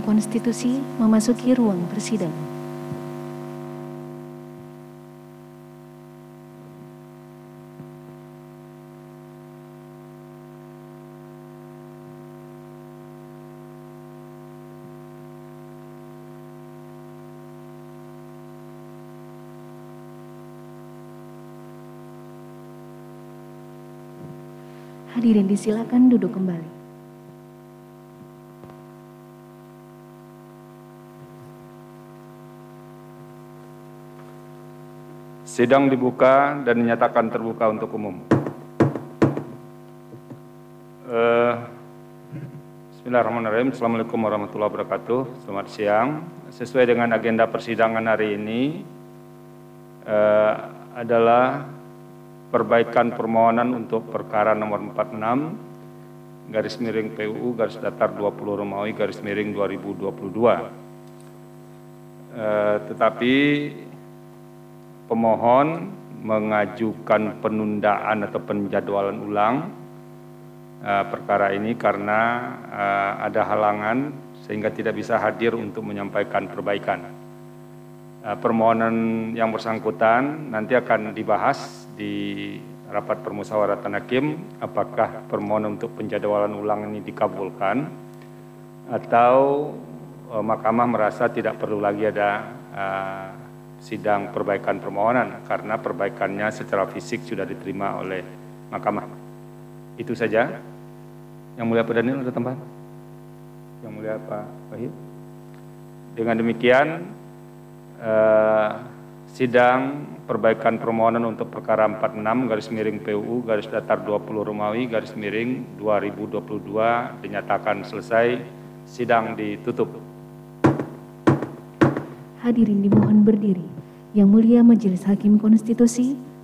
Konstitusi memasuki ruang persidangan. Hadirin disilakan duduk kembali. Sidang dibuka dan dinyatakan terbuka untuk umum. Bismillahirrahmanirrahim. Assalamualaikum warahmatullahi wabarakatuh. Selamat siang. Sesuai dengan agenda persidangan hari ini adalah perbaikan permohonan untuk perkara nomor 46 garis miring PUU garis datar 20 Romawi garis miring 2022. Tetapi pemohon mengajukan penundaan atau penjadwalan ulang perkara ini karena ada halangan sehingga tidak bisa hadir untuk menyampaikan perbaikan. Permohonan yang bersangkutan nanti akan dibahas di rapat permusyawaratan hakim apakah permohonan untuk penjadwalan ulang ini dikabulkan atau mahkamah merasa tidak perlu lagi ada sidang perbaikan permohonan karena perbaikannya secara fisik sudah diterima oleh mahkamah. Itu saja. Yang mulia Pak Daniel ada tambahan? Yang mulia Pak Wahid? Dengan demikian sidang perbaikan permohonan untuk perkara 46 garis miring PUU garis datar 20 Romawi garis miring 2022 dinyatakan selesai. Sidang ditutup. Hadirin dimohon berdiri. Yang mulia Majelis Hakim Konstitusi